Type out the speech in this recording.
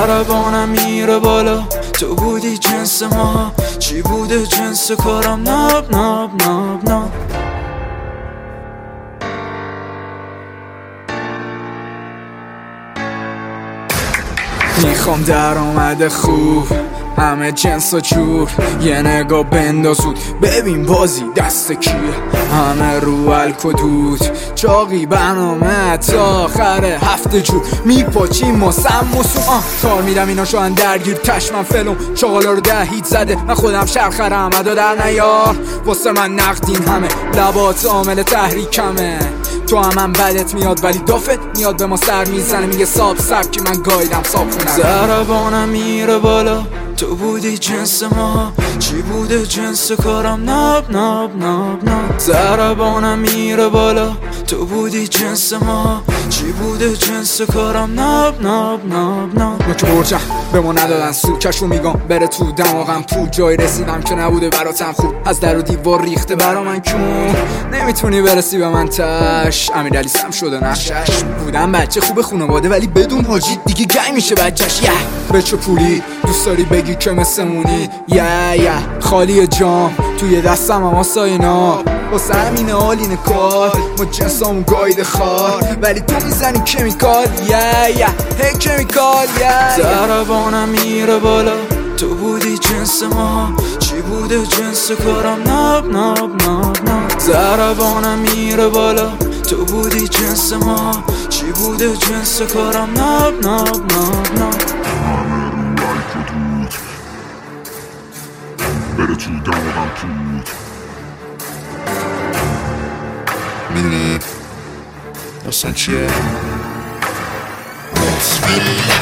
ضربانم میره بالا، تو بودی جنس ما، چی بوده جنس کارم؟ ناب ناب ناب ناب. میخوام درآمد خوب، همه جنس و چور، یه نگاه بندازود ببین بازی دست کیه. همه رو الکدود چاقی برنامه تا آخر هفته جور میپاچیم ما سم و سوم. کار میدم اینا شوهن درگیر تشمن فلوم، شغالا رو 10 هیت زده، من خودم شرخرم ادا در نیار. واسه من نقدین همه لبات عامل تحریکمه، تو هم بدت میاد ولی دافت میاد به ما سر میزنه، میگه ساب سبکی من گایدم ساب خونم. ضربانم میره بالا، تو بودی جنس ما، چی بوده جنس کارم؟ ناب ناب ناب ناب. ضربانم میره بالا، تو بودی جنس ما، چی بوده جنس کارم؟ ناب ناب ناب ناب. ما که برجم به ما ندادن سو، کشو میگم بره تو دماغم پول، جای رسیدم که نبوده براتم خوب، از در و دیوار ریخته برا من کون، نمیتونی برسی به من تش. امیرعلی سم شده نقشش، بودم بچه خوب خانواده ولی بدون حاجی دیگه گنگ میشه بچهش. به چه پولی دوست داری بگی که مثمونی؟ خالی جام توی دستم هم آساینا، واسه همینه حالینه کار، ما جنسامون گایده خار ولی تو میزنی کمیکال. هی کمیکال. ضربانم میره بالا، تو بودی جنس ما، چی بوده جنس کارم؟ ناب ناب ناب ناب. ضربانم میره بالا، تو بودی جنس ما، چی بوده جنس کارم؟ ناب ناب ناب ناب. بره تو دماغم پود، میدونی داستان چیه؟